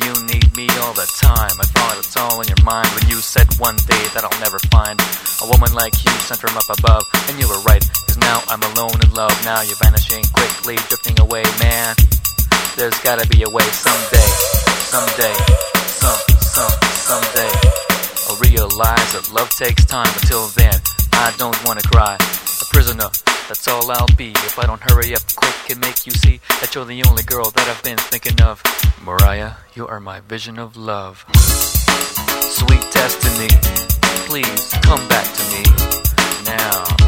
you need me all the time. I thought it's all in your mind when you said one day that I'll never find a woman like you sent from up above. And you were right, cause now I'm alone in love. Now you're vanishing quickly, drifting away, man. There's gotta be a way someday, someday, someday I'll realize that love takes time. Until then, I don't wanna cry. A prisoner, that's all I'll be if I don't hurry up quick and make you see that you're the only girl that I've been thinking of. Mariah, you are my vision of love. Sweet destiny, please come back to me now.